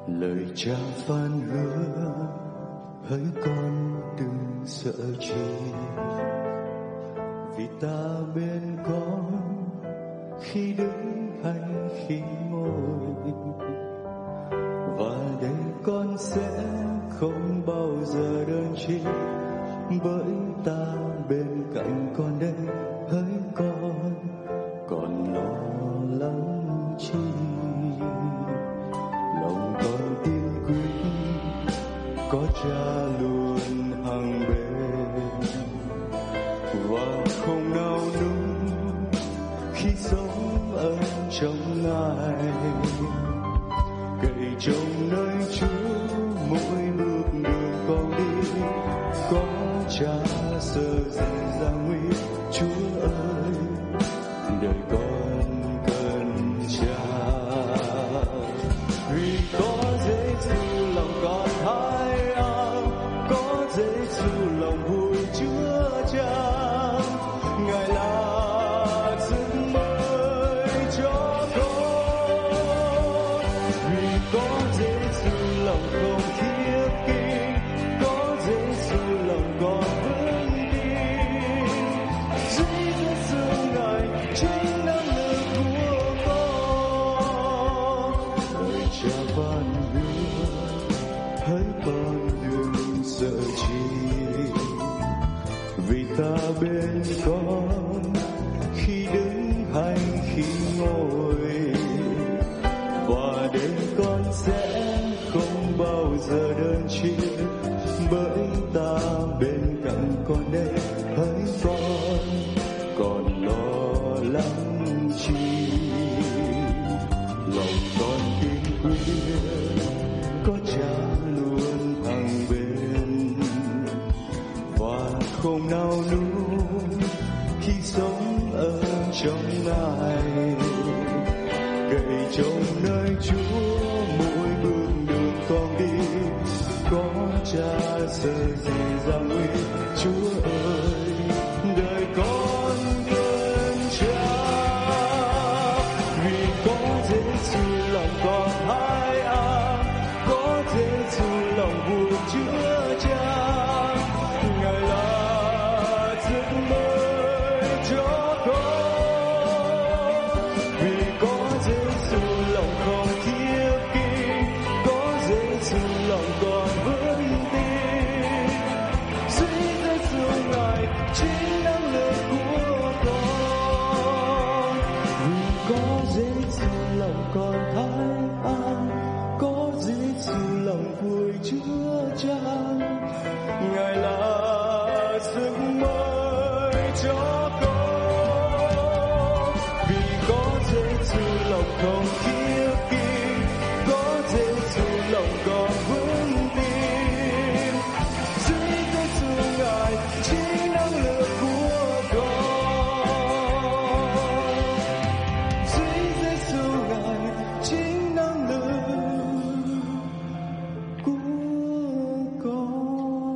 Lời cha phán hứa hỡi con đừng sợ chi, vì ta bên con khi đứng hay khi ngồi, và đây con sẽ không bao giờ đơn chi, bởi ta bên cạnh con đây hỡi con còn lo lắng chi. Lòng con tin quyết có cha luôn hàng bên, và không nào nung khi sống ở trong Ngài. Cậy trông nơi Chúa mỗi bước đường con đi, có cha sơ dày ra nguy. Chúa ơi, đời con cần cha, vì có Giêsu lòng con thái an, có Giêsu lòng vui chứa chan. Ngài là sức mới cho con, vì có Giêsu lòng không khiếp kinh, có Giêsu lòng con vững tin. Duy Giêsu Ngài chính năng lực của con. Lời cha phán hứa hỡi con đừng sợ chi, vì ta bên con khi đứng hay khi ngồi, và đến con sẽ không bao giờ đơn chi, bởi ta bên cạnh con đây hỡi con còn lo lắng chi. Lòng con tin quyết có cha luôn hàng bên, và không nào nung khi sống ở trong Ngài. Cậy trông nơi Chúa mỗi bước đường con đi, có cha sơ dày ra nguy. Chúa ơi, đời con cần cha, vì có Giêsu lòng con thái an, có Giêsu lòng vui chứa chan. Ngài là sức mới cho con, vì có Giêsu lòng không khiếp kinh, có Giêsu lòng con vững tin. Duy Giêsu Ngài chính năng lực của con, vì có Giêsu lòng con thái an, có Giêsu lòng vui chứa chan. Ngài là sức mới cho con, vì có Giêsu lòng không khiếp kinh, có Giêsu lòng con vững tin. Duy Giêsu Ngài chính năng lực của con, duy Giêsu Ngài chính năng lực của con.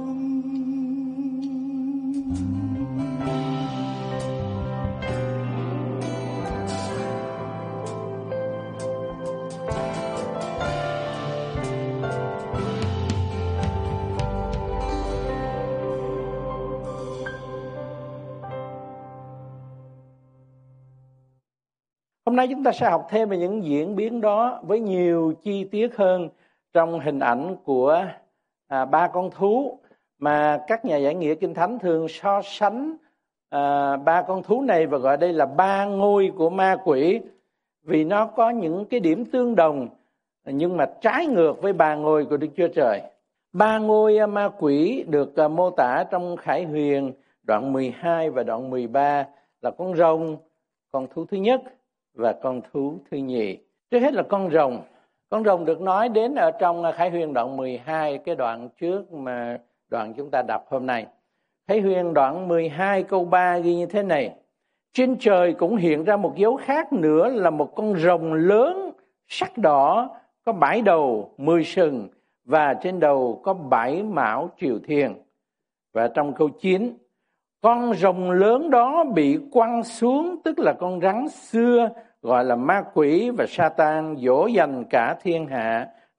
Hôm nay chúng ta sẽ học thêm về những diễn biến đó với nhiều chi tiết hơn trong hình ảnh của ba con thú mà các nhà giải nghĩa Kinh Thánh thường so sánh ba con thú này và gọi đây là ba ngôi của ma quỷ, vì nó có những cái điểm tương đồng nhưng mà trái ngược với ba ngôi của Đức Chúa Trời. Ba ngôi ma quỷ được mô tả trong Khải Huyền đoạn 12 và đoạn 13 là con rồng, con thú thứ nhất và con thú thứ nhì. Trước hết là con rồng. Con rồng được nói đến ở trong Khải Huyền đoạn 12, cái đoạn trước mà đoạn chúng ta đọc hôm nay. Khải Huyền đoạn 12 câu 3 ghi như thế này: trên trời cũng hiện ra một dấu khác nữa là một con rồng lớn sắc đỏ, có 7 đầu 10 sừng, và trên đầu có 7 mão triều thiên. Và trong câu 9, con rồng lớn đó bị quăng xuống, tức là con rắn xưa gọi là ma quỷ và Sa-tan, dỗ dành cả thiên hạ.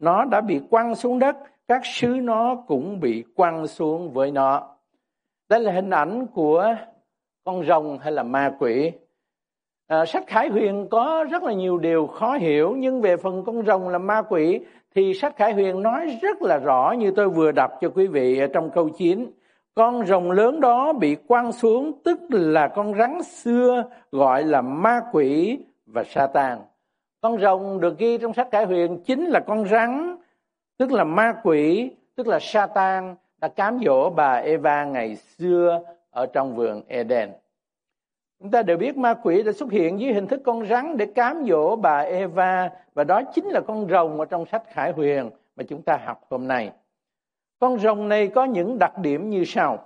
nó đã bị quăng xuống đất, các sứ nó cũng bị quăng xuống với nó. Đây là hình ảnh của con rồng hay là ma quỷ. Sách Khải Huyền có rất là nhiều điều khó hiểu, nhưng về phần con rồng là ma quỷ thì sách Khải Huyền nói rất là rõ, như tôi vừa đọc cho quý vị ở trong câu 9. Con rồng lớn đó bị quăng xuống, tức là con rắn xưa gọi là ma quỷ và Sa-tan. Con rồng được ghi trong sách Khải Huyền chính là con rắn, tức là ma quỷ, tức là Sa-tan đã cám dỗ bà Eva ngày xưa ở trong vườn Eden. Chúng ta đều biết ma quỷ đã xuất hiện dưới hình thức con rắn để cám dỗ bà Eva, và đó chính là con rồng ở trong sách Khải Huyền mà chúng ta học hôm nay. Con rồng này có những đặc điểm như sau.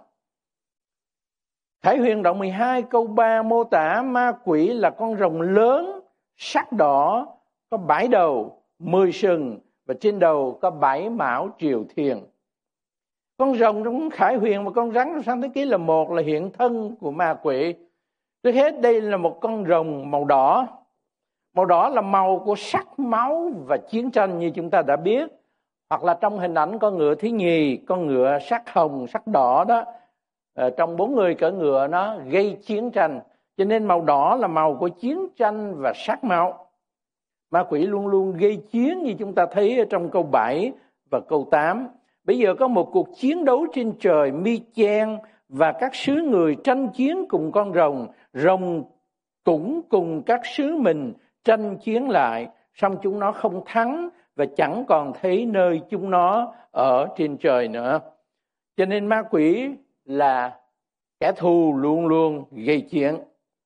Khải Huyền đoạn 12 câu 3 mô tả ma quỷ là con rồng lớn, sắc đỏ, có 7 đầu, 10 sừng và trên đầu có 7 mão triều thiên. Con rồng trong Khải Huyền và con rắn trong Sáng Thế Ký là một, là hiện thân của ma quỷ. Trước hết đây là một con rồng màu đỏ. Màu đỏ là màu của sắc máu và chiến tranh như chúng ta đã biết. Hoặc là trong hình ảnh con ngựa thứ nhì, con ngựa sắc hồng, sắc đỏ đó. Trong 4 người cưỡi ngựa nó gây chiến tranh. Cho nên màu đỏ là màu của chiến tranh và sắc máu. Ma quỷ luôn luôn gây chiến như chúng ta thấy ở trong câu 7 và câu 8. Bây giờ có một cuộc chiến đấu trên trời Mi-chen và các sứ người tranh chiến cùng con rồng. Rồng cũng cùng các sứ mình tranh chiến lại, song chúng nó không thắng và chẳng còn thấy nơi chúng nó ở trên trời nữa. Cho nên ma quỷ là kẻ thù luôn luôn gây chiến.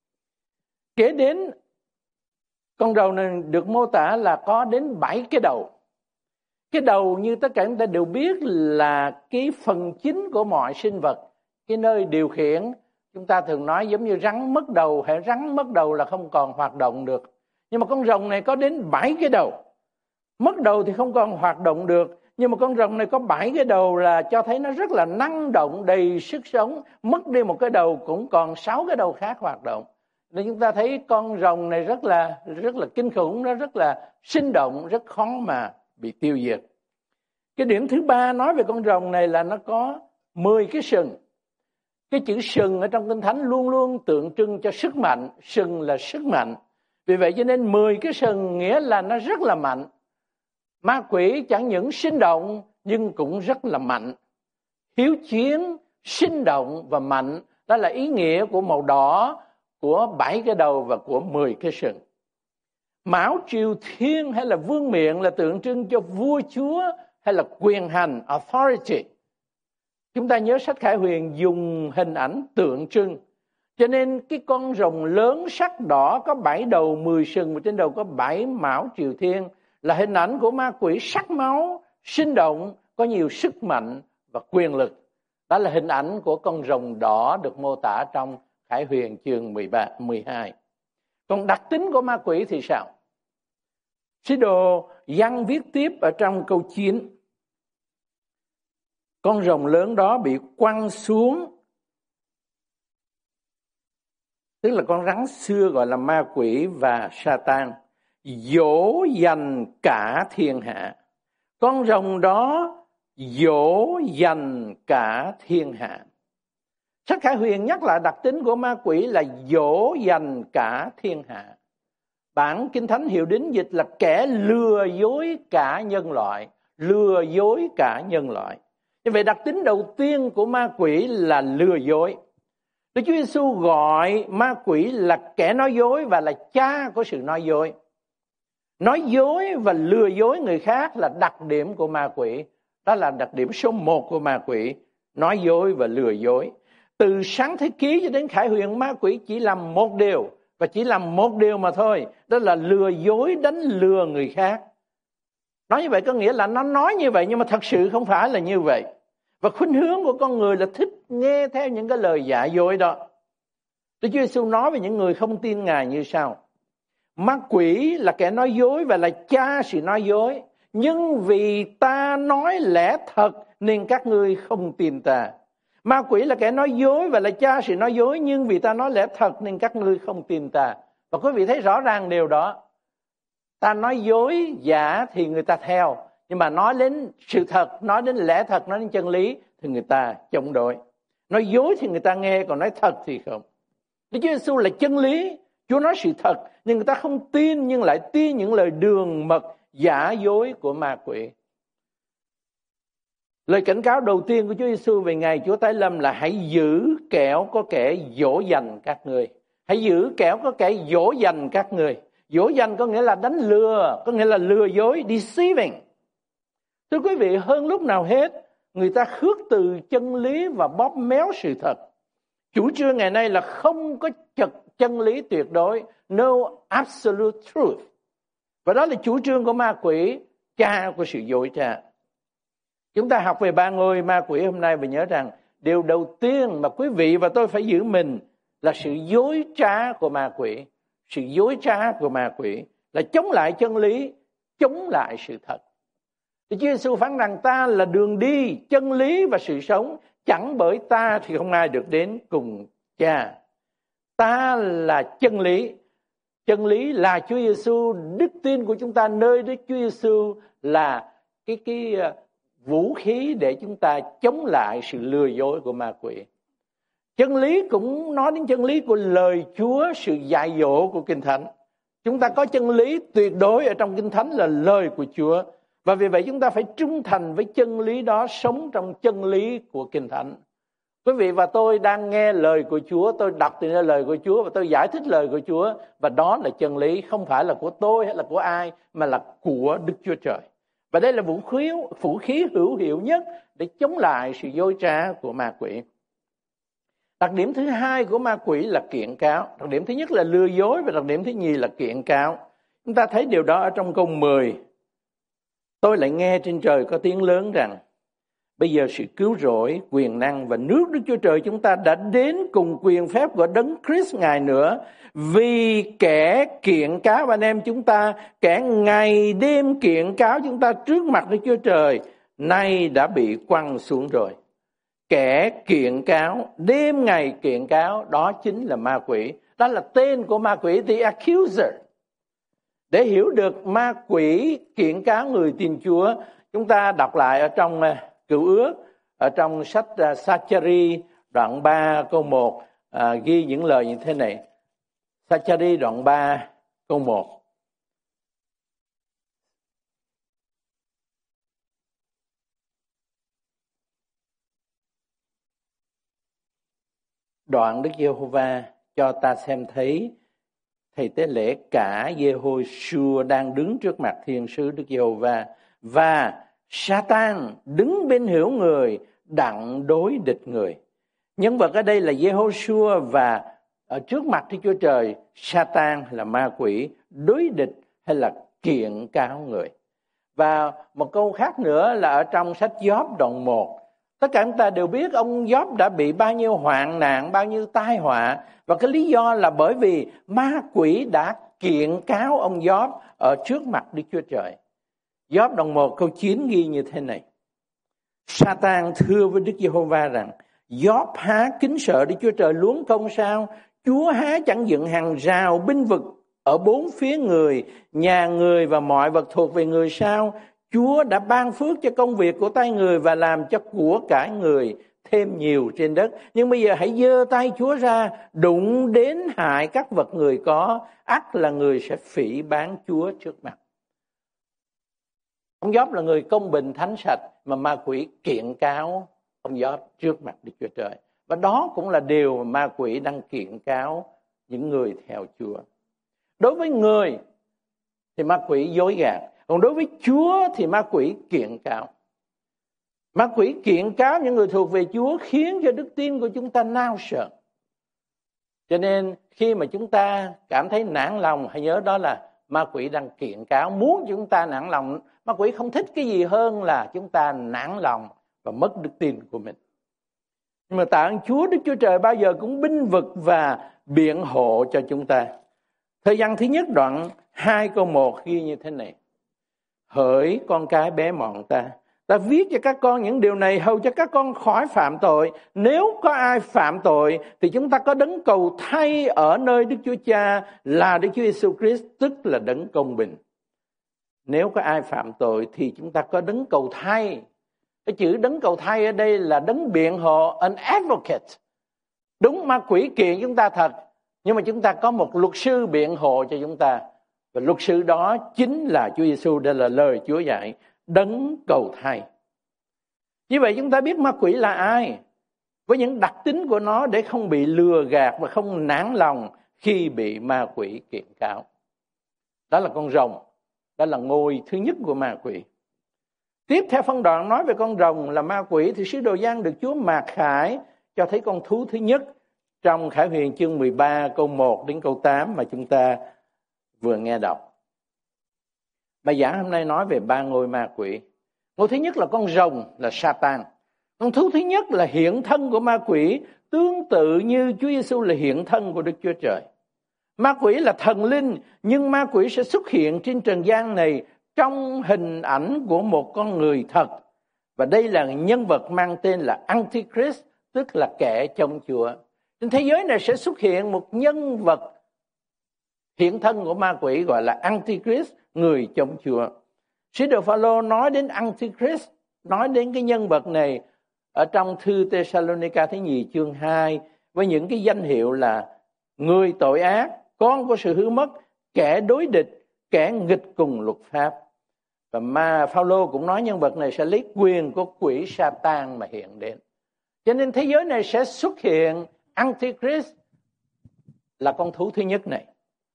Kế đến, con rồng này được mô tả là có đến 7 cái đầu. Cái đầu như tất cả chúng ta đều biết là cái phần chính của mọi sinh vật, cái nơi điều khiển. Chúng ta thường nói giống như rắn mất đầu, hay rắn mất đầu là không còn hoạt động được. Nhưng mà con rồng này có đến 7 cái đầu. Mất đầu thì không còn hoạt động được, nhưng mà con rồng này có 7 cái đầu là cho thấy nó rất là năng động, đầy sức sống. Mất đi một cái đầu cũng còn 6 cái đầu khác hoạt động. Nên chúng ta thấy con rồng này rất là kinh khủng, nó rất là sinh động, rất khó mà bị tiêu diệt. Cái điểm thứ 3 nói về con rồng này là nó có 10 cái sừng. Cái chữ sừng ở trong Kinh Thánh luôn luôn tượng trưng cho sức mạnh. Sừng là sức mạnh. Vì vậy cho nên 10 cái sừng nghĩa là nó rất là mạnh. Ma quỷ chẳng những sinh động nhưng cũng rất là mạnh. Hiếu chiến, sinh động và mạnh. Đó là ý nghĩa của màu đỏ, của 7 cái đầu và của 10 cái sừng. Mão triều thiên hay là vương miện là tượng trưng cho vua chúa hay là quyền hành, authority. Chúng ta nhớ sách Khải Huyền dùng hình ảnh tượng trưng. Cho nên cái con rồng lớn sắc đỏ có 7 đầu 10 sừng và trên đầu có 7 mão triều thiên là hình ảnh của ma quỷ sắc máu, sinh động, có nhiều sức mạnh và quyền lực. Đó là hình ảnh của con rồng đỏ được mô tả trong Khải Huyền chương 12. Còn đặc tính của ma quỷ thì sao? Sứ đồ Giăng viết tiếp ở trong câu 9. Con rồng lớn đó bị quăng xuống, tức là con rắn xưa gọi là ma quỷ và Sa-tan, dỗ dành cả thiên hạ. Con rồng đó dỗ dành cả thiên hạ. Sách Khải Huyền nhắc lại đặc tính của ma quỷ là dỗ dành cả thiên hạ. Bản Kinh Thánh Hiệu Đính dịch là kẻ lừa dối cả nhân loại. Lừa dối cả nhân loại. Như vậy đặc tính đầu tiên của ma quỷ là lừa dối. Đức Chúa Giêsu gọi ma quỷ là kẻ nói dối và là cha của sự nói dối. Nói dối và lừa dối người khác là đặc điểm của ma quỷ. Đó là đặc điểm số 1 của ma quỷ. Nói dối và lừa dối. Từ Sáng Thế Ký cho đến Khải Huyền, ma quỷ chỉ làm một điều. Và chỉ làm một điều mà thôi. Đó là lừa dối, đánh lừa người khác. Nói như vậy có nghĩa là nó nói như vậy nhưng mà thật sự không phải là như vậy. Và khuynh hướng của con người là thích nghe theo những cái lời giả dối đó. Đức Chúa Giêsu nói về những người không tin Ngài như sau. Ma quỷ là kẻ nói dối và là cha sự nói dối. Nhưng vì ta nói lẽ thật nên các ngươi không tin ta. Ma quỷ là kẻ nói dối và là cha sự nói dối. Nhưng vì ta nói lẽ thật nên các ngươi không tin ta. Và quý vị thấy rõ ràng điều đó. Ta nói dối giả thì người ta theo. Nhưng mà nói đến sự thật, nói đến lẽ thật, nói đến chân lý thì người ta chống đối. Nói dối thì người ta nghe, còn nói thật thì không. Đức Chúa Giêsu là chân lý, Chúa nói sự thật, nhưng người ta không tin, nhưng lại tin những lời đường mật giả dối của ma quỷ. Lời cảnh cáo đầu tiên của Chúa Giêsu về ngày Chúa tái lâm là hãy giữ kẻo có kẻ dỗ dành các ngươi. Hãy giữ kẻo có kẻ dỗ dành các ngươi. Dỗ dành có nghĩa là đánh lừa, có nghĩa là lừa dối, deceiving. Thưa quý vị, hơn lúc nào hết, người ta khước từ chân lý và bóp méo sự thật. Chủ trương ngày nay là không có chân lý tuyệt đối, no absolute truth. Và đó là chủ trương của ma quỷ, cha của sự dối trá. Chúng ta học về 3 ngôi ma quỷ hôm nay và nhớ rằng điều đầu tiên mà quý vị và tôi phải giữ mình là sự dối trá của ma quỷ. Sự dối trá của ma quỷ là chống lại chân lý, chống lại sự thật. Chúa Giêsu phán rằng ta là đường đi, chân lý và sự sống, chẳng bởi ta thì không ai được đến cùng Cha. Ta là chân lý. Chân lý là Chúa Giêsu, đức tin của chúng ta nơi Đức Chúa Giêsu là cái vũ khí để chúng ta chống lại sự lừa dối của ma quỷ. Chân lý cũng nói đến chân lý của lời Chúa, sự dạy dỗ của Kinh Thánh. Chúng ta có chân lý tuyệt đối ở trong Kinh Thánh là lời của Chúa. Và vì vậy chúng ta phải trung thành với chân lý đó, sống trong chân lý của Kinh Thánh. Quý vị và tôi đang nghe lời của Chúa, tôi đọc từ lời của Chúa và tôi giải thích lời của Chúa. Và đó là chân lý, không phải là của tôi hay là của ai, mà là của Đức Chúa Trời. Và đây là vũ khí hữu hiệu nhất để chống lại sự dối trá của ma quỷ. Đặc điểm thứ hai của ma quỷ là kiện cáo. Đặc điểm thứ nhất là lừa dối và đặc điểm thứ nhì là kiện cáo. Chúng ta thấy điều đó ở trong câu 10. Tôi lại nghe trên trời có tiếng lớn rằng bây giờ sự cứu rỗi, quyền năng và nước Đức Chúa Trời chúng ta đã đến cùng quyền phép của Đấng Christ Ngài nữa. Vì kẻ kiện cáo anh em chúng ta, kẻ ngày đêm kiện cáo chúng ta trước mặt Đức Chúa Trời, nay đã bị quăng xuống rồi. Kẻ kiện cáo, đêm ngày kiện cáo, đó chính là ma quỷ. Đó là tên của ma quỷ, the accuser. Để hiểu được ma quỷ kiện cáo người tin Chúa, chúng ta đọc lại ở trong Cựu Ước, ở trong sách Sa-cha-ri đoạn 3 câu 1 ghi những lời như thế này. Sa-cha-ri đoạn 3 câu 1. Đoạn Đức Giê-hô-va cho ta xem thấy thầy tế lễ cả Giê-hô-shua đang đứng trước mặt thiên sứ Đức Giê-hô-va và Sa-tan đứng bên hữu người đặng đối địch người. Nhân vật ở đây là Giê-hô-shua và ở trước mặt Đức Chúa Trời, Sa-tan là ma quỷ đối địch hay là kiện cáo người. Và một câu khác nữa là ở trong sách Gióp đoạn 1. Tất cả chúng ta đều biết ông Gióp đã bị bao nhiêu hoạn nạn, bao nhiêu tai họa. Và cái lý do là bởi vì ma quỷ đã kiện cáo ông Gióp ở trước mặt Đức Chúa Trời. Gióp đoạn 1 câu 9 ghi như thế này. Sa-tan thưa với Đức Giê-hô-va rằng, Gióp há kính sợ Đức Chúa Trời luống công sao? Chúa há chẳng dựng hàng rào binh vực ở bốn phía người, nhà người và mọi vật thuộc về người sao? Chúa đã ban phước cho công việc của tay người và làm cho của cải người thêm nhiều trên đất. Nhưng bây giờ hãy giơ tay Chúa ra, đụng đến hại các vật người có, ắt là người sẽ phỉ báng Chúa trước mặt. Ông Gióp là người công bình thánh sạch mà ma quỷ kiện cáo ông Gióp trước mặt Đức Chúa Trời. Và đó cũng là điều mà ma quỷ đang kiện cáo những người theo Chúa. Đối với người thì ma quỷ dối gạt, còn đối với Chúa thì ma quỷ kiện cáo. Ma quỷ kiện cáo những người thuộc về Chúa khiến cho đức tin của chúng ta nao sợ. Cho nên khi mà chúng ta cảm thấy nản lòng, hãy nhớ đó là ma quỷ đang kiện cáo, muốn chúng ta nản lòng. Ma quỷ không thích cái gì hơn là chúng ta nản lòng và mất đức tin của mình. Nhưng mà tạ ơn Chúa, Đức Chúa Trời bao giờ cũng binh vực và biện hộ cho chúng ta. Thời gian thứ nhất đoạn 2 câu 1 ghi như thế này. Hỡi con cái bé mọn ta viết cho các con những điều này hầu cho các con khỏi phạm tội. Nếu có ai phạm tội thì chúng ta có đấng cầu thay ở nơi Đức Chúa Cha là Đức Chúa Giêsu Christ, tức là đấng công bình. Nếu có ai phạm tội thì chúng ta có đấng cầu thay. Cái chữ đấng cầu thay ở đây là đấng biện hộ, an advocate. Đúng, ma quỷ kiện chúng ta thật, nhưng mà chúng ta có một luật sư biện hộ cho chúng ta. Và luật sư đó chính là Chúa Giêsu. Đây là lời Chúa dạy, đấng cầu thay. Như vậy chúng ta biết ma quỷ là ai, với những đặc tính của nó, để không bị lừa gạt và không nản lòng khi bị ma quỷ kiện cáo. Đó là con rồng, đó là ngôi thứ nhất của ma quỷ. Tiếp theo phân đoạn nói về con rồng là ma quỷ, thì sứ đồ Giăng được Chúa mạt khải cho thấy con thú thứ nhất trong Khải Huyền chương 13 câu 1 đến câu 8 mà chúng ta vừa nghe đọc. Bài giảng hôm nay nói về 3 ngôi ma quỷ. Ngôi thứ nhất là con rồng, là Satan. Con thú thứ nhất là hiện thân của ma quỷ, tương tự như Chúa Giêsu là hiện thân của Đức Chúa Trời. Ma quỷ là thần linh, nhưng ma quỷ sẽ xuất hiện trên trần gian này trong hình ảnh của một con người thật. Và đây là nhân vật mang tên là Antichrist, tức là kẻ chống Chúa. Trên thế giới này sẽ xuất hiện một nhân vật hiện thân của ma quỷ gọi là Antichrist, người chống Chúa. Sứ đồ Phaolô nói đến Antichrist, nói đến cái nhân vật này ở trong thư Thessalonica thứ nhì chương 2 với những cái danh hiệu là người tội ác, con của sự hư mất, kẻ đối địch, kẻ nghịch cùng luật pháp. Và Phaolô cũng nói nhân vật này sẽ lấy quyền của quỷ Satan mà hiện đến. Cho nên thế giới này sẽ xuất hiện Antichrist là con thú thứ nhất này.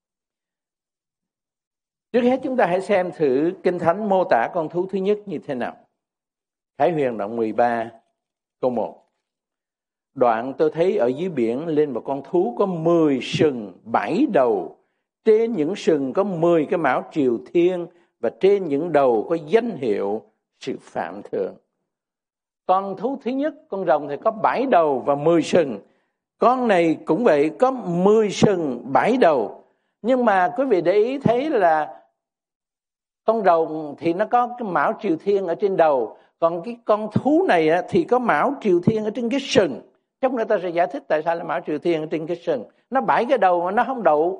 Trước hết chúng ta hãy xem thử Kinh Thánh mô tả con thú thứ nhất như thế nào. Khải Huyền đoạn 13 câu 1. Đoạn tôi thấy ở dưới biển lên một con thú có 10 sừng 7 đầu. Trên những sừng có 10 cái mão triều thiên, và trên những đầu có danh hiệu sự phạm thượng. Con thú thứ nhất, con rồng thì có 7 đầu và 10 sừng. Con này cũng vậy, có 10 sừng 7 đầu. Nhưng mà quý vị để ý thấy là con rồng thì nó có cái mão triều thiên ở trên đầu, còn cái con thú này thì có mão triều thiên ở trên cái sừng. Chắc người ta sẽ giải thích tại sao là mão triều thiên ở trên cái sừng. Nó 7 cái đầu mà nó không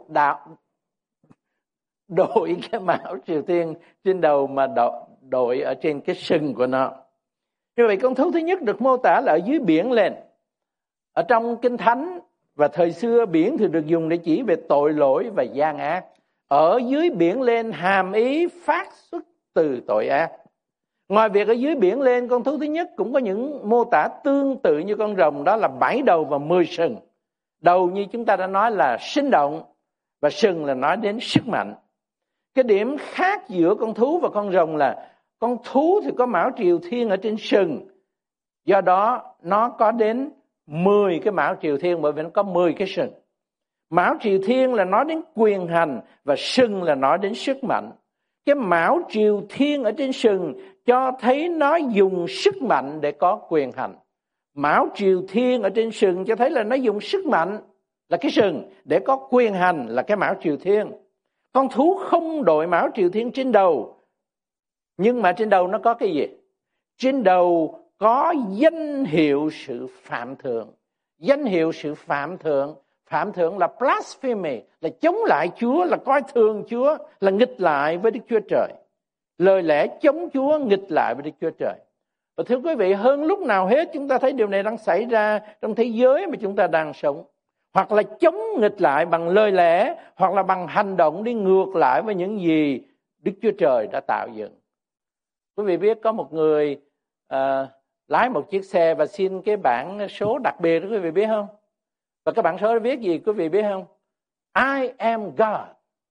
đội cái mão triều thiên trên đầu mà đội ở trên cái sừng của nó. Như vậy con thú thứ nhất được mô tả là ở dưới biển lên. Ở trong Kinh Thánh và thời xưa, biển thì được dùng để chỉ về tội lỗi và gian ác. Ở dưới biển lên hàm ý phát xuất từ tội ác. Ngoài việc ở dưới biển lên, con thú thứ nhất cũng có những mô tả tương tự như con rồng, đó là 7 đầu và 10 sừng. Đầu như chúng ta đã nói là sinh động, và sừng là nói đến sức mạnh. Cái điểm khác giữa con thú và con rồng là con thú thì có mão triều thiên ở trên sừng, do đó nó có đến 10 cái mão triều thiên, bởi vì nó có 10 cái sừng. Mão triều thiên là nói đến quyền hành, và sừng là nói đến sức mạnh. Cái mão triều thiên ở trên sừng cho thấy nó dùng sức mạnh để có quyền hành. Mão triều thiên ở trên sừng cho thấy là nó dùng sức mạnh là cái sừng để có quyền hành là cái mão triều thiên. Con thú không đội mão triều thiên trên đầu, nhưng mà trên đầu nó có cái gì? Trên đầu có danh hiệu sự phạm thượng. Danh hiệu sự phạm thượng. Phạm thượng là blasphemy, là chống lại Chúa, là coi thường Chúa, là nghịch lại với Đức Chúa Trời. Lời lẽ chống Chúa, nghịch lại với Đức Chúa Trời. Và thưa quý vị, hơn lúc nào hết chúng ta thấy điều này đang xảy ra trong thế giới mà chúng ta đang sống. Hoặc là chống nghịch lại bằng lời lẽ, hoặc là bằng hành động đi ngược lại với những gì Đức Chúa Trời đã tạo dựng. Quý vị biết có một người lái một chiếc xe và xin cái bảng số đặc biệt đó, quý vị biết không? Và cái bảng số đó viết gì quý vị biết không? I am God.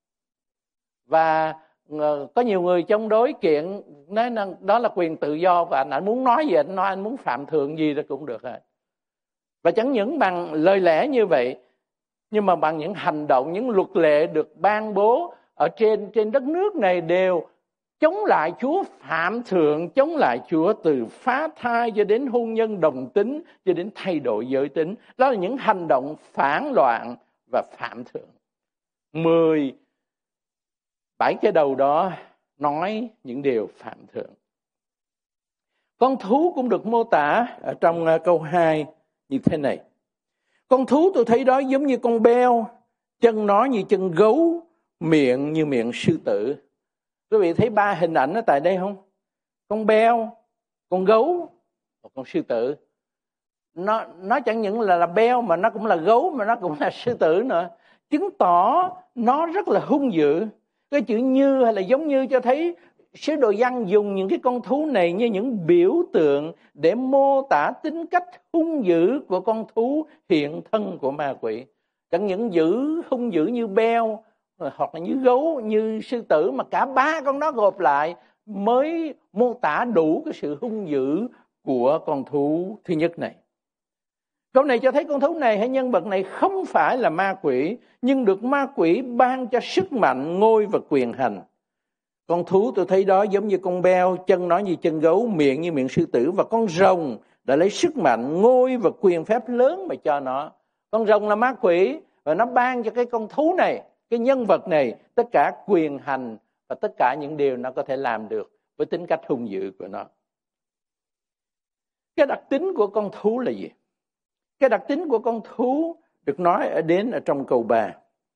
Và có nhiều người chống đối kiện nói đó là quyền tự do, và anh muốn nói gì anh nói, anh muốn phạm thượng gì đó cũng được hết. Và chẳng những bằng lời lẽ như vậy, nhưng mà bằng những hành động, những luật lệ được ban bố ở trên đất nước này đều chống lại Chúa, phạm thượng, chống lại Chúa, từ phá thai cho đến hôn nhân đồng tính, cho đến thay đổi giới tính. Đó là những hành động phản loạn và phạm thượng. 17 cái đầu đó nói những điều phạm thượng. Con thú cũng được mô tả ở trong câu 2 như thế này. Con thú tôi thấy đó giống như con beo, chân nó như chân gấu, miệng như miệng sư tử. Quý vị thấy 3 hình ảnh ở tại đây không? Con beo, con gấu và con sư tử. Nó chẳng những là beo mà nó cũng là gấu, mà nó cũng là sư tử nữa, chứng tỏ nó rất là hung dữ. Cái chữ như hay là giống như cho thấy sứ đồ Giăng dùng những cái con thú này như những biểu tượng để mô tả tính cách hung dữ của con thú hiện thân của ma quỷ. Chẳng những hung dữ như beo hoặc là như gấu, như sư tử, mà cả 3 con đó gộp lại mới mô tả đủ cái sự hung dữ của con thú thứ nhất này. Câu này cho thấy con thú này hay nhân vật này không phải là ma quỷ, nhưng được ma quỷ ban cho sức mạnh, ngôi và quyền hành. Con thú tôi thấy đó giống như con beo, chân nó như chân gấu, miệng như miệng sư tử, và con rồng đã lấy sức mạnh, ngôi và quyền phép lớn mà cho nó. Con rồng là ma quỷ và nó ban cho cái con thú này, cái nhân vật này, tất cả quyền hành và tất cả những điều nó có thể làm được với tính cách hung dữ của nó. Cái đặc tính của con thú là gì? Cái đặc tính của con thú được nói ở trong câu 3.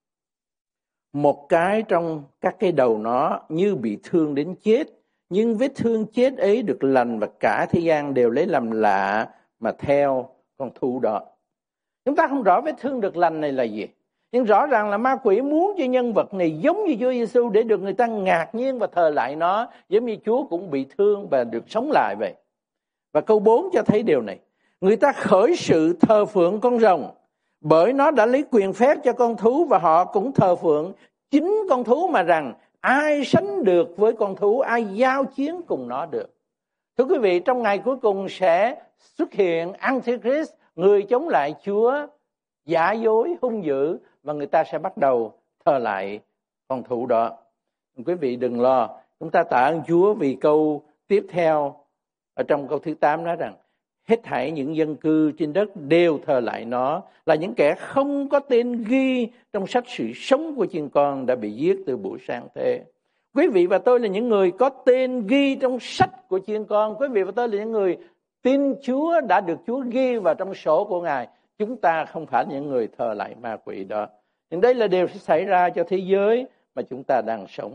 Một cái trong các cái đầu nó như bị thương đến chết, nhưng vết thương chết ấy được lành và cả thế gian đều lấy làm lạ mà theo con thú đó. Chúng ta không rõ vết thương được lành này là gì, nhưng rõ ràng là ma quỷ muốn cho nhân vật này giống như Chúa Giêsu để được người ta ngạc nhiên và thờ lại nó, giống như Chúa cũng bị thương và được sống lại vậy. Và câu 4 cho thấy điều này. Người ta khởi sự thờ phượng con rồng, bởi nó đã lấy quyền phép cho con thú, và họ cũng thờ phượng chính con thú, mà rằng ai sánh được với con thú, ai giao chiến cùng nó được. Thưa quý vị, trong ngày cuối cùng sẽ xuất hiện Antichrist, người chống lại Chúa, giả dối, hung dữ, và người ta sẽ bắt đầu thờ lại con thú đó. Quý vị đừng lo, chúng ta tạ ơn Chúa vì câu tiếp theo ở trong câu thứ 8 nói rằng hết thảy những dân cư trên đất đều thờ lại nó, là những kẻ không có tên ghi trong sách sự sống của chiên con đã bị giết từ buổi sáng thế. Quý vị và tôi là những người có tên ghi trong sách của chiên con. Quý vị và tôi là những người tin Chúa, đã được Chúa ghi vào trong sổ của Ngài. Chúng ta không phải những người thờ lại ma quỷ đó. Nhưng đây là điều sẽ xảy ra cho thế giới mà chúng ta đang sống.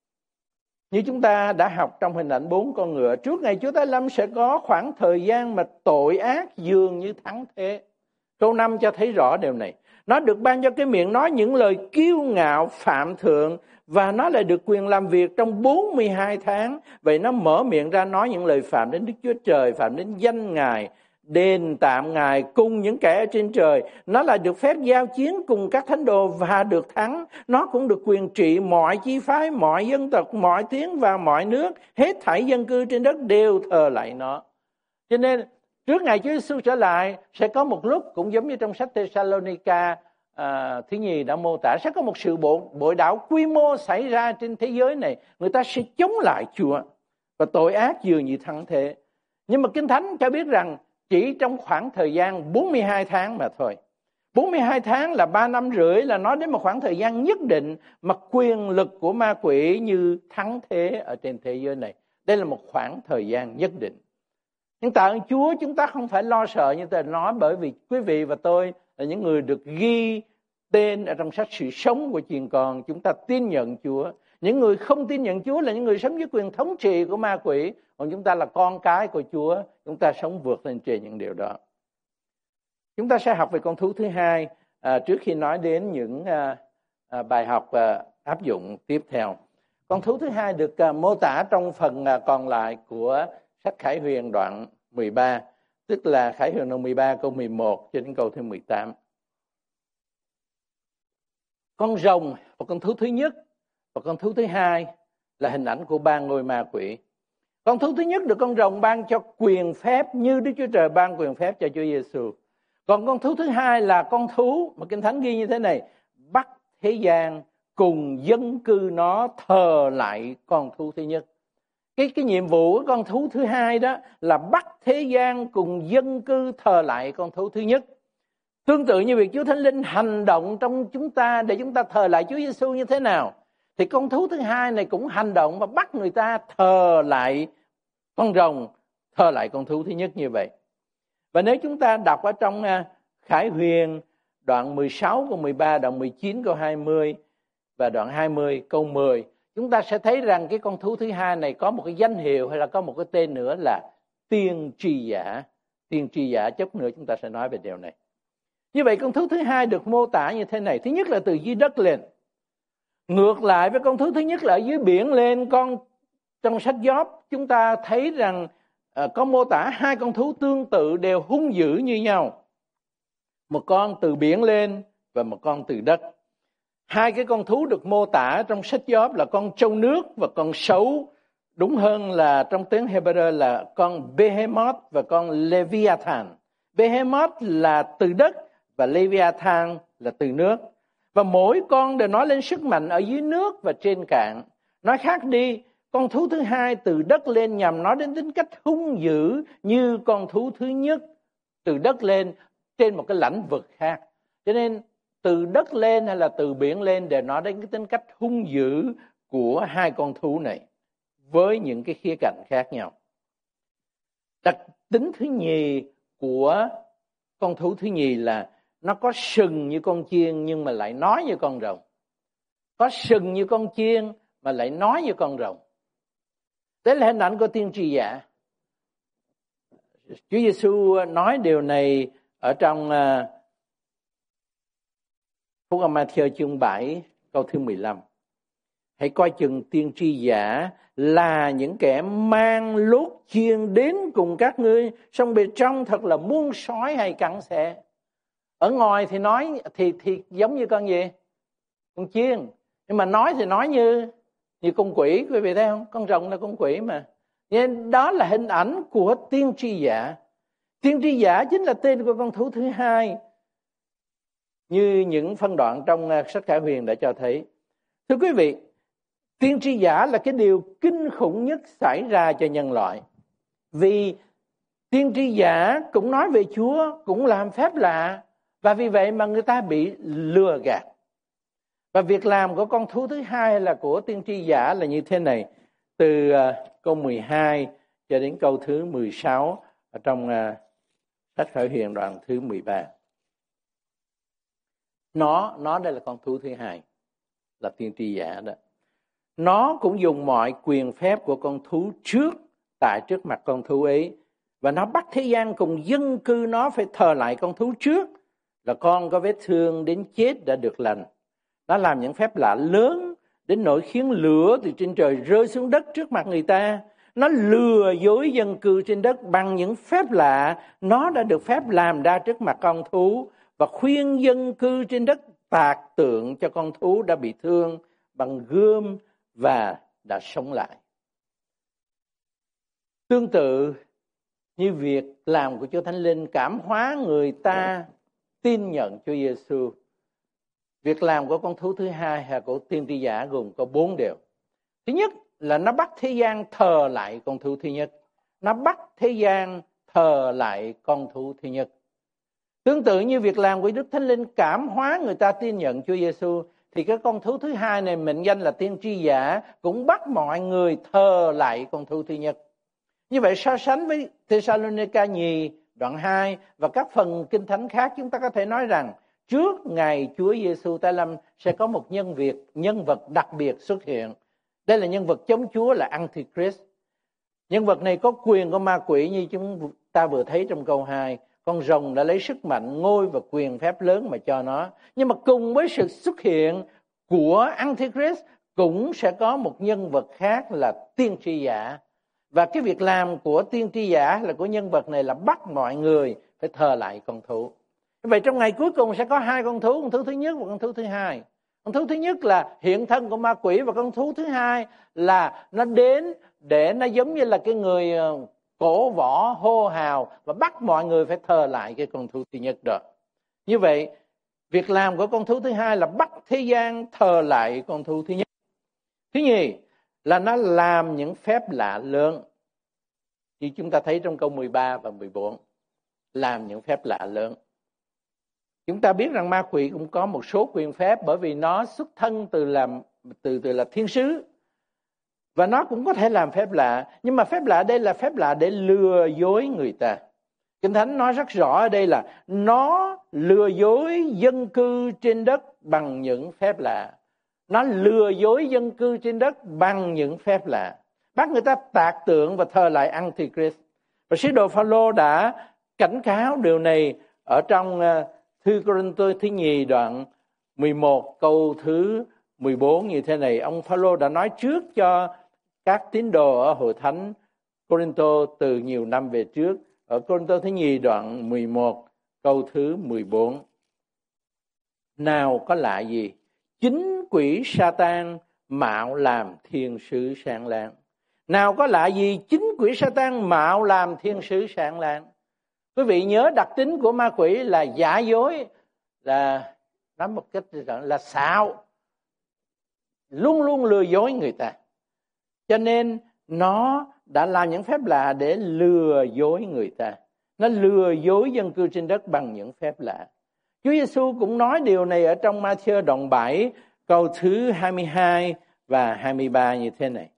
Như chúng ta đã học trong hình ảnh 4 con ngựa, trước ngày Chúa Tái Lâm sẽ có khoảng thời gian mà tội ác dường như thắng thế. Câu 5 cho thấy rõ điều này. Nó được ban cho cái miệng nói những lời kiêu ngạo phạm thượng, và nó lại được quyền làm việc trong 42 tháng. Vậy nó mở miệng ra nói những lời phạm đến Đức Chúa Trời, phạm đến danh Ngài, đền tạm Ngài cùng những kẻ ở trên trời. Nó lại được phép giao chiến cùng các thánh đồ và được thắng. Nó cũng được quyền trị mọi chi phái, mọi dân tộc, mọi tiếng và mọi nước. Hết thảy dân cư trên đất đều thờ lại nó. Cho nên trước ngày Chúa Giêsu trở lại, sẽ có một lúc cũng giống như trong sách Thessalonica thứ nhì đã mô tả, sẽ có một sự bội đảo quy mô xảy ra trên thế giới này. Người ta sẽ chống lại Chúa và tội ác dường như thắng thế. Nhưng mà Kinh Thánh cho biết rằng chỉ trong khoảng thời gian 42 tháng mà thôi. 42 tháng là 3 năm rưỡi, là nói đến một khoảng thời gian nhất định mà quyền lực của ma quỷ như thắng thế ở trên thế giới này. Đây là một khoảng thời gian nhất định. Nhưng tạ ơn Chúa, chúng ta không phải lo sợ như tôi nói, bởi vì quý vị và tôi là những người được ghi tên ở trong sách sự sống của chiên con. Chúng ta tin nhận Chúa. Những người không tin nhận Chúa là những người sống dưới quyền thống trị của ma quỷ. Còn chúng ta là con cái của Chúa, chúng ta sống vượt lên trên những điều đó. Chúng ta sẽ học về con thú thứ hai trước khi nói đến những bài học áp dụng tiếp theo. Con thú thứ hai được mô tả trong phần còn lại của sách Khải Huyền đoạn 13, tức là Khải Huyền đoạn 13 câu 11 cho đến câu thứ 18. Con rồng và con thú thứ nhất và con thú thứ hai là hình ảnh của 3 ngôi ma quỷ. Con thú thứ nhất được con rồng ban cho quyền phép như Đức Chúa Trời ban quyền phép cho Chúa Giêsu. Còn con thú thứ hai là con thú mà Kinh Thánh ghi như thế này: bắt thế gian cùng dân cư nó thờ lại con thú thứ nhất. Cái nhiệm vụ của con thú thứ hai đó là bắt thế gian cùng dân cư thờ lại con thú thứ nhất. Tương tự như việc Chúa Thánh Linh hành động trong chúng ta để chúng ta thờ lại Chúa Giêsu như thế nào, thì con thú thứ hai này cũng hành động và bắt người ta thờ lại con rồng, thờ lại con thú thứ nhất như vậy. Và nếu chúng ta đọc ở trong Khải Huyền đoạn 16 câu 13, đoạn 19 câu 20 và đoạn 20 câu 10, chúng ta sẽ thấy rằng cái con thú thứ hai này có một cái danh hiệu hay là có một cái tên nữa là tiên tri giả. Tiên tri giả, chút nữa chúng ta sẽ nói về điều này. Như vậy con thú thứ hai được mô tả như thế này. Thứ nhất là từ dưới đất lên. Ngược lại với con thú thứ nhất là ở dưới biển lên. Trong sách Gióp chúng ta thấy rằng có mô tả hai con thú tương tự đều hung dữ như nhau. Một con từ biển lên và một con từ đất. Hai cái con thú được mô tả trong sách Gióp là con trâu nước và con sấu. Đúng hơn là trong tiếng Hebrew là con Behemoth và con Leviathan. Behemoth là từ đất và Leviathan là từ nước. Và mỗi con đều nói lên sức mạnh ở dưới nước và trên cạn. Nói khác đi, con thú thứ hai từ đất lên nhằm nói đến tính cách hung dữ như con thú thứ nhất từ đất lên trên một cái lãnh vực khác. Cho nên từ đất lên hay là từ biển lên đều nói đến cái tính cách hung dữ của hai con thú này với những cái khía cạnh khác nhau. Đặc tính thứ nhì của con thú thứ nhì là nó có sừng như con chiên nhưng mà lại nói như con rồng. Có sừng như con chiên mà lại nói như con rồng. Đấy là hình ảnh của tiên tri giả. Chúa Giêsu nói điều này ở trong Phúc âm Ma-thi-ơ chương 7 câu thứ 15. Hãy coi chừng tiên tri giả là những kẻ mang lốt chiên đến cùng các ngươi, song bên trong thật là muôn sói hay cắn xé. Ở ngoài thì nói thì giống như con gì? Con chiên. Nhưng mà nói thì nói như con quỷ, quý vị thấy không? Con rồng là con quỷ mà. Nên đó là hình ảnh của tiên tri giả. Tiên tri giả chính là tên của con thú thứ hai, như những phân đoạn trong sách Khải Huyền đã cho thấy. Thưa quý vị, tiên tri giả là cái điều kinh khủng nhất xảy ra cho nhân loại. Vì tiên tri giả cũng nói về Chúa, cũng làm phép lạ, và vì vậy mà người ta bị lừa gạt. Và việc làm của con thú thứ hai là của tiên tri giả là như thế này. Từ câu 12 cho đến câu thứ 16 ở trong sách Khải Huyền đoạn thứ 13. Nó đây là con thú thứ hai, là tiên tri giả đó. Nó cũng dùng mọi quyền phép của con thú trước tại trước mặt con thú ấy. Và nó bắt thế gian cùng dân cư nó phải thờ lại con thú trước, là con có vết thương đến chết đã được lành. Nó làm những phép lạ lớn đến nỗi khiến lửa từ trên trời rơi xuống đất trước mặt người ta. Nó lừa dối dân cư trên đất bằng những phép lạ nó đã được phép làm ra trước mặt con thú, và khuyên dân cư trên đất tạc tượng cho con thú đã bị thương bằng gươm và đã sống lại. Tương tự như việc làm của Chúa Thánh Linh cảm hóa người ta tin nhận Chúa Giêsu, việc làm của con thú thứ hai hay của tiên tri giả gồm có 4 điều. Thứ nhất là nó bắt thế gian thờ lại con thú thứ nhất. Nó bắt thế gian thờ lại con thú thứ nhất. Tương tự như việc làm của Đức Thánh Linh cảm hóa người ta tin nhận Chúa Giêsu, thì cái con thú thứ hai này mệnh danh là tiên tri giả cũng bắt mọi người thờ lại con thú thứ nhất. Như vậy so sánh với Thessalonica nhì đoạn 2 và các phần kinh thánh khác, chúng ta có thể nói rằng trước ngày Chúa Giêsu tái lâm sẽ có một nhân vật đặc biệt xuất hiện. Đây là nhân vật chống Chúa, là Antichrist. Nhân vật này có quyền của ma quỷ như chúng ta vừa thấy trong câu 2. Con rồng đã lấy sức mạnh, ngôi và quyền phép lớn mà cho nó. Nhưng mà cùng với sự xuất hiện của Antichrist cũng sẽ có một nhân vật khác là tiên tri giả. Và cái việc làm của tiên tri giả là của nhân vật này là bắt mọi người phải thờ lại con thú. Vậy trong ngày cuối cùng sẽ có hai con thú thứ nhất và con thú thứ hai. Con thú thứ nhất là hiện thân của ma quỷ, và con thú thứ hai là nó đến để nó giống như là cái người cổ võ hô hào và bắt mọi người phải thờ lại cái con thú thứ nhất đó. Như vậy, việc làm của con thú thứ hai là bắt thế gian thờ lại con thú thứ nhất. Thứ nhì là nó làm những phép lạ lớn, như chúng ta thấy trong câu 13 và 14. Làm những phép lạ lớn. Chúng ta biết rằng ma quỷ cũng có một số quyền phép, bởi vì nó xuất thân từ là thiên sứ. Và nó cũng có thể làm phép lạ. Nhưng mà phép lạ đây là phép lạ để lừa dối người ta. Kinh Thánh nói rất rõ ở đây là nó lừa dối dân cư trên đất bằng những phép lạ. Nó lừa dối dân cư trên đất bằng những phép lạ, bắt người ta tạc tượng và thờ lại Antichrist. Và sứ đồ Phaolô đã cảnh cáo điều này ở trong thư Cô-rinh-tô thứ nhì đoạn 11 câu thứ 14 như thế này. Ông Phaolô đã nói trước cho các tín đồ ở hội thánh Cô-rinh-tô từ nhiều năm về trước. Ở Cô-rinh-tô thứ nhì đoạn 11 câu thứ 14. Nào có lạ gì, chính quỷ Sa-tan mạo làm thiên sứ sáng láng. Nào có lạ gì, chính quỷ Sa-tan mạo làm thiên sứ sáng láng. Quý vị nhớ đặc tính của ma quỷ là giả dối, là nói một cách là xạo, luôn luôn lừa dối người ta. Cho nên nó đã làm những phép lạ để lừa dối người ta. Nó lừa dối dân cư trên đất bằng những phép lạ. Chúa Giêsu cũng nói điều này ở trong Ma-thi-ơ đoạn 7 câu thứ 22 và 23 như thế này.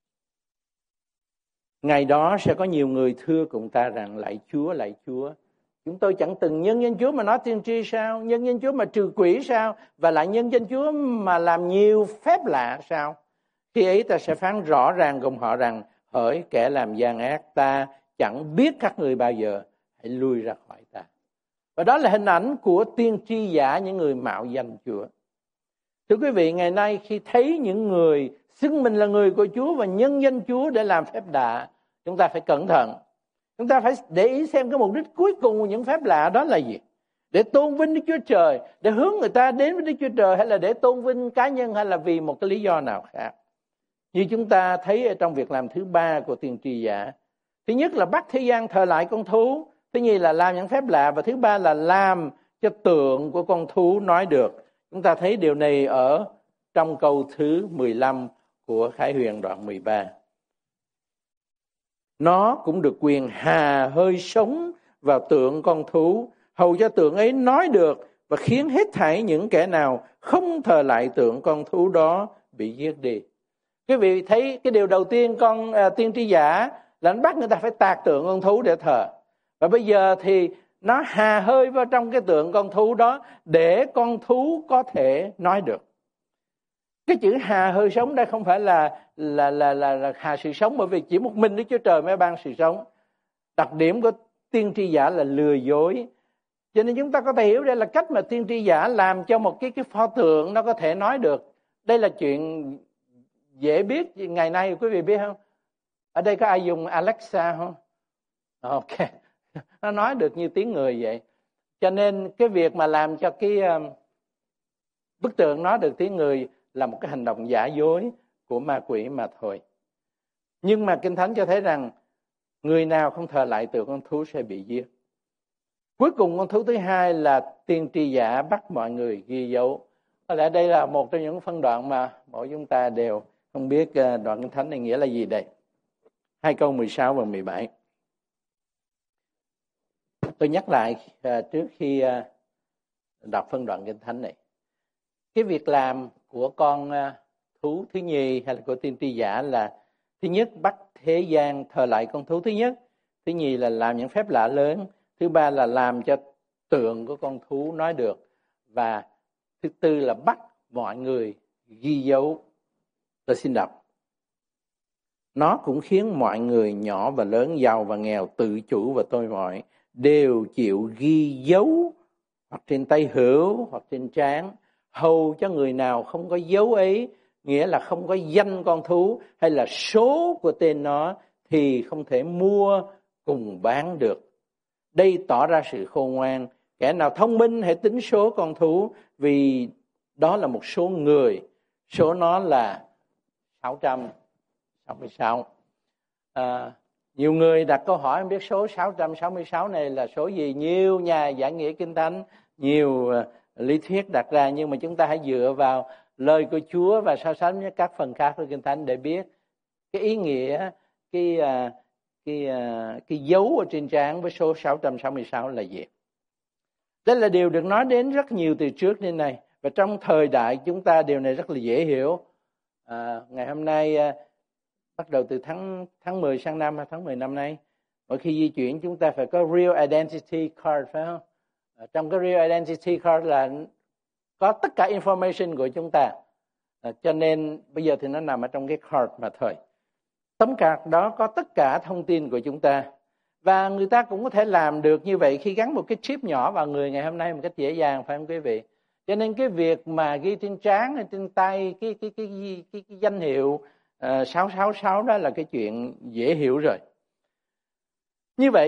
Ngày đó sẽ có nhiều người thưa cùng ta rằng: lạy Chúa, chúng tôi chẳng từng nhân danh Chúa mà nói tiên tri sao? Nhân danh Chúa mà trừ quỷ sao? Và lại nhân danh Chúa mà làm nhiều phép lạ sao? Khi ấy ta sẽ phán rõ ràng cùng họ rằng: hỡi kẻ làm gian ác, ta chẳng biết các ngươi bao giờ, hãy lui ra khỏi ta. Và đó là hình ảnh của tiên tri giả, những người mạo danh Chúa. Thưa quý vị, ngày nay khi thấy những người xưng mình là người của Chúa và nhân danh Chúa để làm phép lạ, chúng ta phải cẩn thận. Chúng ta phải để ý xem cái mục đích cuối cùng của những phép lạ đó là gì. Để tôn vinh Đức Chúa Trời, để hướng người ta đến với Đức Chúa Trời, hay là để tôn vinh cá nhân, hay là vì một cái lý do nào khác. Như chúng ta thấy ở trong việc làm thứ ba của tiên tri giả. Thứ nhất là bắt thế gian thờ lại con thú. Thứ nhì là làm những phép lạ. Và thứ ba là làm cho tượng của con thú nói được. Chúng ta thấy điều này ở trong câu thứ 15 của Khải Huyền đoạn 13. Nó cũng được quyền hà hơi sống vào tượng con thú, hầu cho tượng ấy nói được, và khiến hết thảy những kẻ nào không thờ lại tượng con thú đó bị giết đi. Quý vị thấy cái điều đầu tiên tiên tri giả là nó bắt người ta phải tạc tượng con thú để thờ. Và bây giờ thì nó hà hơi vào trong cái tượng con thú đó để con thú có thể nói được. Cái chữ hà hơi sống đây không phải là hà sự sống, bởi vì chỉ một mình Đức Chúa Trời mới ban sự sống. Đặc điểm của tiên tri giả là lừa dối. Cho nên chúng ta có thể hiểu đây là cách mà tiên tri giả làm cho một cái pho tượng nó có thể nói được. Đây là chuyện dễ biết ngày nay, quý vị biết không? Ở đây có ai dùng Alexa không? Ok, nó nói được như tiếng người vậy. Cho nên cái việc mà làm cho cái bức tượng nói được tiếng người là một cái hành động giả dối của ma quỷ mà thôi. Nhưng mà Kinh Thánh cho thấy rằng người nào không thờ lại tượng con thú sẽ bị giết. Cuối cùng con thú thứ hai là tiên tri giả bắt mọi người ghi dấu. Có lẽ đây là một trong những phân đoạn mà mỗi chúng ta đều không biết đoạn Kinh Thánh này nghĩa là gì đây. 2 câu 16 và 17. Tôi nhắc lại trước khi đọc phân đoạn Kinh Thánh này. Cái việc làm của con thú thứ nhì hay là của tiên tri giả là: thứ nhất, bắt thế gian thờ lại con thú thứ nhất. Thứ nhì là làm những phép lạ lớn. Thứ ba là làm cho tượng của con thú nói được. Và thứ tư là bắt mọi người ghi dấu. Tôi xin đọc. Nó cũng khiến mọi người nhỏ và lớn, giàu và nghèo, tự chủ và tôi mọi đều chịu ghi dấu hoặc trên tay hữu hoặc trên trán, hầu cho người nào không có dấu ấy, nghĩa là không có danh con thú hay là số của tên nó, thì không thể mua cùng bán được. Đây tỏ ra sự khôn ngoan. Kẻ nào thông minh hãy tính số con thú, vì đó là một số người. Số nó là 666. Nhiều người đặt câu hỏi không biết số 666 này là số gì. Nhiều nhà giải nghĩa Kinh Thánh, nhiều lý thuyết đặt ra, nhưng mà chúng ta hãy dựa vào lời của Chúa và so sánh với các phần khác của Kinh Thánh để biết cái ý nghĩa, cái dấu ở trên trán với số 666 là gì. Đây là điều được nói đến rất nhiều từ trước đến nay, và trong thời đại chúng ta điều này rất là dễ hiểu. Ngày hôm nay bắt đầu từ tháng 10 sang năm hay tháng 10 năm nay, mỗi khi di chuyển chúng ta phải có Real Identity Card, phải không? Trong cái Real Identity Card là có tất cả information của chúng ta. Cho nên bây giờ thì nó nằm ở trong cái card mà thôi. Tấm card đó có tất cả thông tin của chúng ta. Và người ta cũng có thể làm được như vậy khi gắn một cái chip nhỏ vào người ngày hôm nay một cách dễ dàng, phải không quý vị? Cho nên cái việc mà ghi trên trán hay trên tay cái danh hiệu 666 đó là cái chuyện dễ hiểu rồi. Như vậy,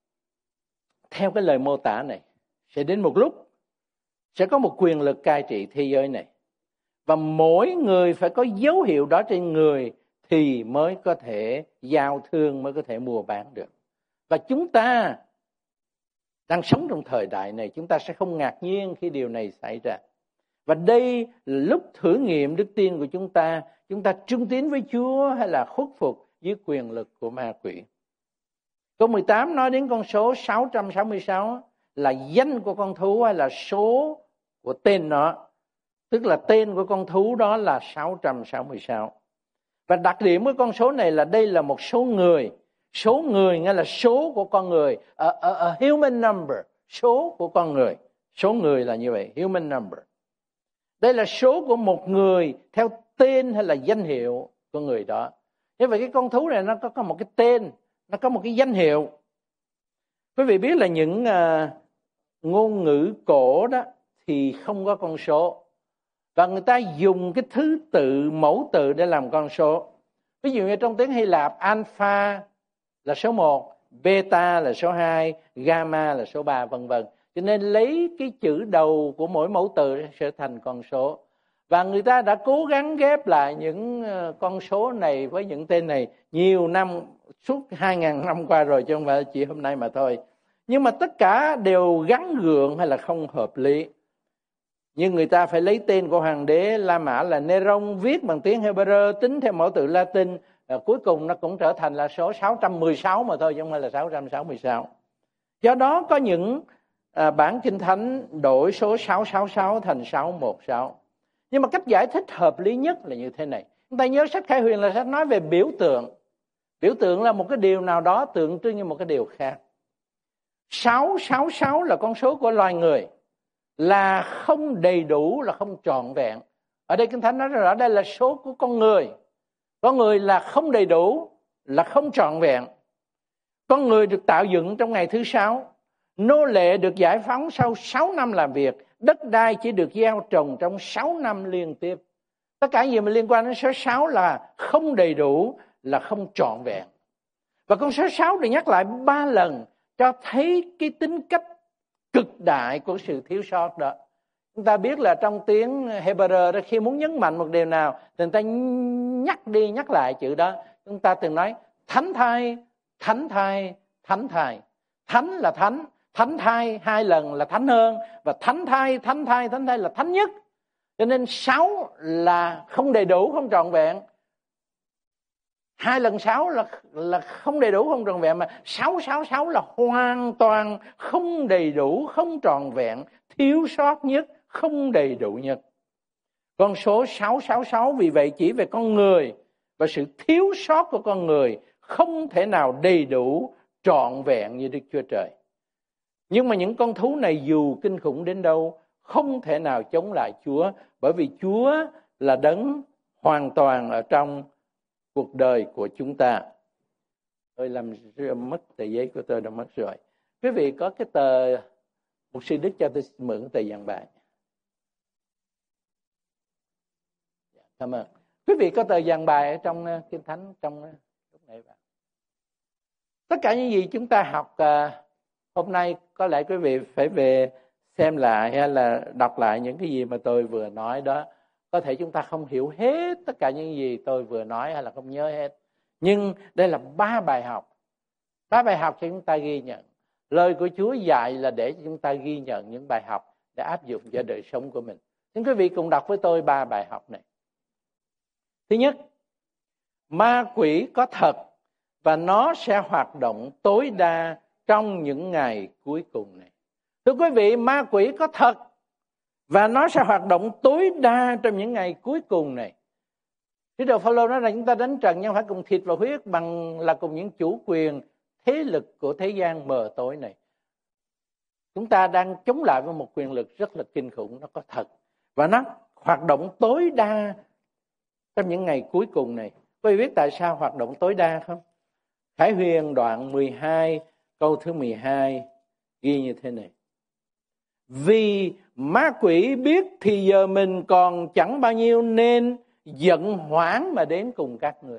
theo cái lời mô tả này, sẽ đến một lúc sẽ có một quyền lực cai trị thế giới này. Và mỗi người phải có dấu hiệu đó trên người thì mới có thể giao thương, mới có thể mua bán được. Và chúng ta đang sống trong thời đại này, chúng ta sẽ không ngạc nhiên khi điều này xảy ra. Và đây là lúc thử nghiệm đức tin của chúng ta trung tín với Chúa hay là khuất phục dưới quyền lực của ma quỷ. Câu 18 nói đến con số 666 là danh của con thú hay là số của tên nó. Tức là tên của con thú đó là 666. Và đặc điểm của con số này là đây là một số người. Số người nghĩa là số của con người. A human number. Số của con người. Số người là như vậy. Human number. Đây là số của một người theo tên hay là danh hiệu của người đó. Như vậy cái con thú này nó có một cái tên, nó có một cái danh hiệu. Quý vị biết là những ngôn ngữ cổ đó thì không có con số. Và người ta dùng cái thứ tự, mẫu tự để làm con số. Ví dụ như trong tiếng Hy Lạp, alpha là số 1, beta là số 2, gamma là số 3, vân vân. Cho nên lấy cái chữ đầu của mỗi mẫu từ sẽ thành con số. Và người ta đã cố gắng ghép lại những con số này với những tên này nhiều năm, suốt 2.000 năm qua rồi, chứ không phải chỉ hôm nay mà thôi. Nhưng mà tất cả đều gắn gượng hay là không hợp lý. Nhưng người ta phải lấy tên của hoàng đế La Mã là Neron, viết bằng tiếng Hebrew, tính theo mẫu tự Latin. Cuối cùng nó cũng trở thành là số 616 mà thôi, chứ không phải là 666. Do đó có những bản Kinh Thánh đổi số 666 thành 616. Nhưng mà cách giải thích hợp lý nhất là như thế này. Chúng ta nhớ sách Khải Huyền là sách nói về biểu tượng. Biểu tượng là một cái điều nào đó tượng trưng như một cái điều khác. 666 là con số của loài người, là không đầy đủ, là không trọn vẹn. Ở đây Kinh Thánh nói rõ đây là số của con người. Con người là không đầy đủ, là không trọn vẹn. Con người được tạo dựng trong ngày thứ 6. Nô lệ được giải phóng sau 6 năm làm việc. Đất đai chỉ được gieo trồng trong 6 năm liên tiếp. Tất cả gì mà liên quan đến số 6 là không đầy đủ, là không trọn vẹn. Và con số 6 được nhắc lại 3 lần cho thấy cái tính cách cực đại của sự thiếu sót đó. Chúng ta biết là trong tiếng Hebrew đó, khi muốn nhấn mạnh một điều nào thì người ta nhắc đi nhắc lại chữ đó. Chúng ta từng nói thánh thai, thánh thai, thánh thai. Thánh là thánh, thánh thai 2 lần là thánh hơn, và thánh thai, thánh thai, thánh thai là thánh nhất. Cho nên 6 là không đầy đủ, không trọn vẹn. 2 lần 6 là không đầy đủ, không trọn vẹn, mà 666 là hoàn toàn không đầy đủ, không trọn vẹn, thiếu sót nhất, không đầy đủ nhất. Con số 666 vì vậy chỉ về con người và sự thiếu sót của con người, không thể nào đầy đủ, trọn vẹn như Đức Chúa Trời. Nhưng mà những con thú này dù kinh khủng đến đâu, không thể nào chống lại Chúa, bởi vì Chúa là đấng hoàn toàn ở trong cuộc đời của chúng ta. Tôi làm mất tờ giấy của tôi đã mất rồi. Quý vị có cái tờ, một sư Đức cho tôi mượn tờ giảng bài. Cảm ơn. Quý vị có tờ giảng bài ở trong Kinh Thánh trong lúc này vào. Tất cả những gì chúng ta học hôm nay, có lẽ quý vị phải về xem lại hay là đọc lại những cái gì mà tôi vừa nói đó. Có thể chúng ta không hiểu hết tất cả những gì tôi vừa nói hay là không nhớ hết. Nhưng đây là 3 bài học. 3 bài học cho chúng ta ghi nhận. Lời của Chúa dạy là để cho chúng ta ghi nhận những bài học để áp dụng cho đời sống của mình. Xin quý vị cùng đọc với tôi 3 bài học này. Thứ nhất, ma quỷ có thật và nó sẽ hoạt động tối đa trong những ngày cuối cùng này. Thưa quý vị, ma quỷ có thật và nó sẽ hoạt động tối đa trong những ngày cuối cùng này. Sứ đồ Phao-lô nói rằng chúng ta đánh trận nhưng phải cùng thịt và huyết, bằng là cùng những chủ quyền thế lực của thế gian mờ tối này. Chúng ta đang chống lại với một quyền lực rất là kinh khủng, nó có thật và nó hoạt động tối đa trong những ngày cuối cùng này. Quý vị biết tại sao hoạt động tối đa không? Khải Huyền đoạn 12 câu thứ 12 ghi như thế này: vì ma quỷ biết thì giờ mình còn chẳng bao nhiêu nên giận hoảng mà đến cùng các người.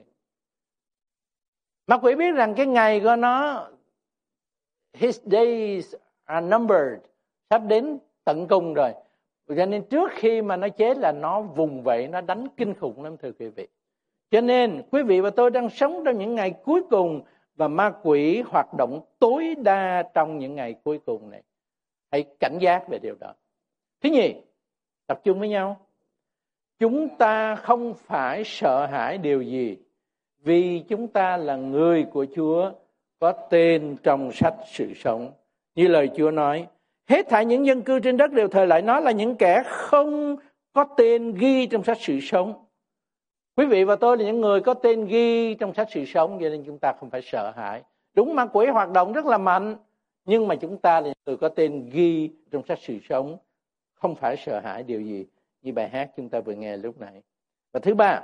Ma quỷ biết rằng cái ngày của nó, his days are numbered, sắp đến tận cùng rồi. Cho nên trước khi mà nó chết là nó vùng vẫy, nó đánh kinh khủng lắm thưa quý vị. Cho nên quý vị và tôi đang sống trong những ngày cuối cùng, và ma quỷ hoạt động tối đa trong những ngày cuối cùng này. Hãy cảnh giác về điều đó. Thứ nhì, tập trung với nhau. Chúng ta không phải sợ hãi điều gì, vì chúng ta là người của Chúa, có tên trong sách sự sống. Như lời Chúa nói, hết thảy những dân cư trên đất đều thờ lại nó là những kẻ không có tên ghi trong sách sự sống. Quý vị và tôi là những người có tên ghi trong sách sự sống, cho nên chúng ta không phải sợ hãi. Đúng, ma quỷ hoạt động rất là mạnh, nhưng mà chúng ta là những người có tên ghi trong sách sự sống, không phải sợ hãi điều gì, như bài hát chúng ta vừa nghe lúc nãy. Và thứ ba,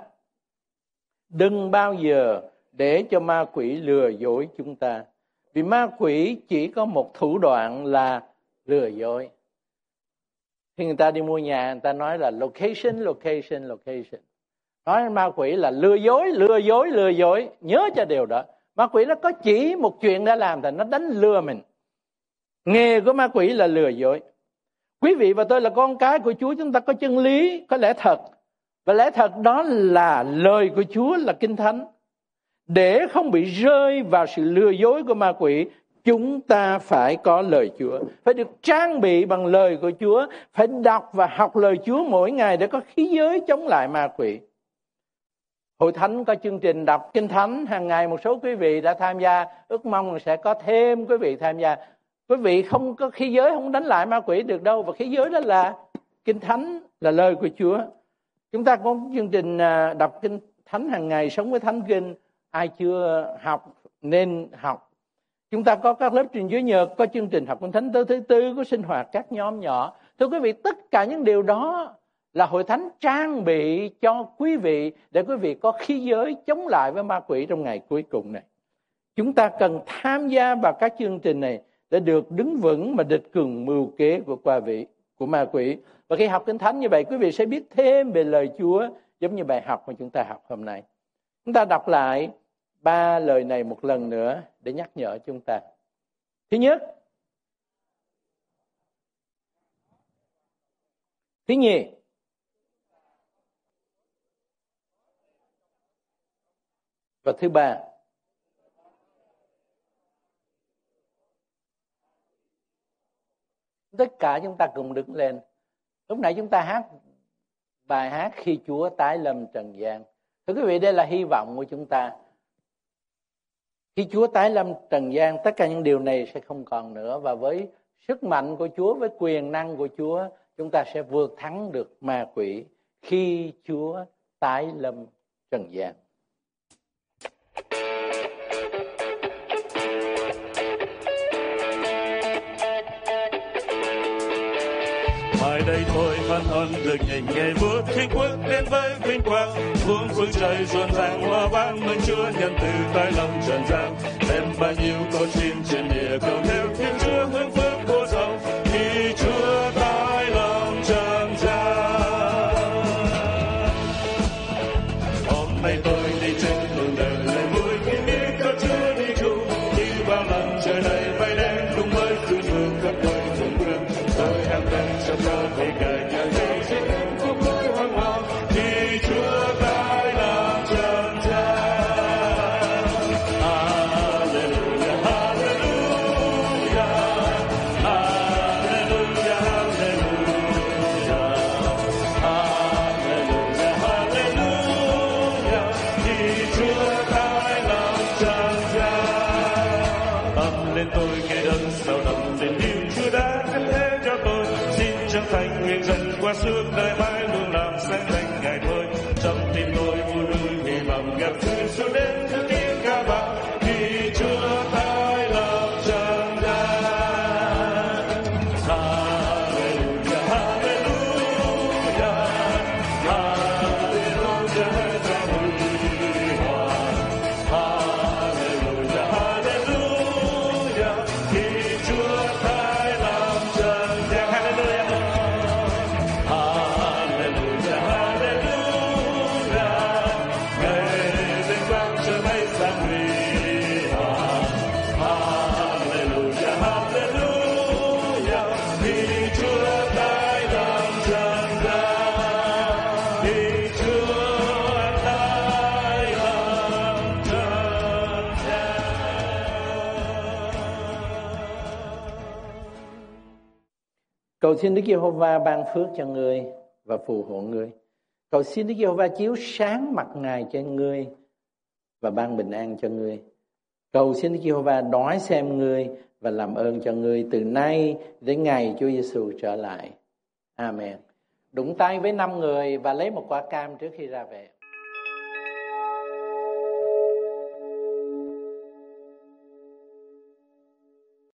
đừng bao giờ để cho ma quỷ lừa dối chúng ta. Vì ma quỷ chỉ có một thủ đoạn là lừa dối. Khi người ta đi mua nhà, người ta nói là location, location, location. Nói ma quỷ là lừa dối, lừa dối, lừa dối. Nhớ cho điều đó. Ma quỷ nó có chỉ một chuyện đã làm thì nó đánh lừa mình. Nghề của ma quỷ là lừa dối. Quý vị và tôi là con cái của Chúa, chúng ta có chân lý, có lẽ thật. Và lẽ thật đó là lời của Chúa, là Kinh Thánh. Để không bị rơi vào sự lừa dối của ma quỷ, chúng ta phải có lời Chúa, phải được trang bị bằng lời của Chúa, phải đọc và học lời Chúa mỗi ngày để có khí giới chống lại ma quỷ. Hội Thánh có chương trình đọc Kinh Thánh hàng ngày, một số quý vị đã tham gia, ước mong sẽ có thêm quý vị tham gia. Quý vị không có khí giới không đánh lại ma quỷ được đâu, và khí giới đó là Kinh Thánh, là lời của Chúa. Chúng ta có chương trình đọc Kinh Thánh hàng ngày, sống với Thánh Kinh. Ai chưa học nên học. Chúng ta có các lớp truyền dưới nhật, có chương trình học Kinh Thánh tới thứ tư, có sinh hoạt các nhóm nhỏ. Thưa quý vị, tất cả những điều đó là Hội Thánh trang bị cho quý vị để quý vị có khí giới chống lại với ma quỷ trong ngày cuối cùng này. Chúng ta cần tham gia vào các chương trình này để được đứng vững mà địch cường mưu kế của ma quỷ. Và khi học Kinh Thánh như vậy, quý vị sẽ biết thêm về lời Chúa, giống như bài học mà chúng ta học hôm nay. Chúng ta đọc lại 3 lời này một lần nữa để nhắc nhở chúng ta. Thứ nhất, thứ nhì, và thứ ba. Tất cả chúng ta cùng đứng lên. Lúc nãy chúng ta hát bài hát Khi Chúa tái lâm trần gian. Thưa quý vị, đây là hy vọng của chúng ta. Khi Chúa tái lâm trần gian, tất cả những điều này sẽ không còn nữa. Và với sức mạnh của Chúa, với quyền năng của Chúa, chúng ta sẽ vượt thắng được ma quỷ khi Chúa tái lâm trần gian. Mai đây thôi phán ơn được nhìn ngày vút khi quốc đến với vinh quang, vuông phương trời rộn ràng hoa vang mừng Chúa nhân từ tái lâm trần gian. Đem bao nhiêu con chim trên địa cầu theo Thiên Chúa hương phước vô dòng khi Chúa tái lâm trần gian. Hôm nay tôi đi trên đường đời lời vui khi biết có Chúa đi chung, như bao lần trời đầy mây đen cùng với cơn mưa khắp nơi thường vương. Tôi em đang trong đó về ngày nhà giây sẽ em khúc lối hoang hoa khi Chúa tái lâm trần gian. Hallelujah, hallelujah, hallelujah, hallelujah, hallelujah, khi Chúa tái lâm trần gian. Ấm lên tôi nghe ơn sao động tình yêu Chúa đã cất thế cho tôi, xin trở thành người dân qua suốt đời mãi luôn làm sáng danh ngày thôi. Trong tim tôi vui vui hy vọng gặp Chúa xuống đến thứ tiếng ca vang khi Chúa tái lâm trần gian. Hallelujah, hallelujah, hallelujah, Cầu xin Đức Giê-hô-va ban phước cho ngươi và phù hộ ngươi. Cầu xin Đức Giê-hô-va chiếu sáng mặt Ngài trên ngươi và ban bình an cho ngươi. Cầu xin Đức Giê-hô-va đói xem ngươi và làm ơn cho ngươi từ nay đến ngày Chúa Giêsu trở lại. Amen. Đụng tay với 5 người và lấy một quả cam trước khi ra về.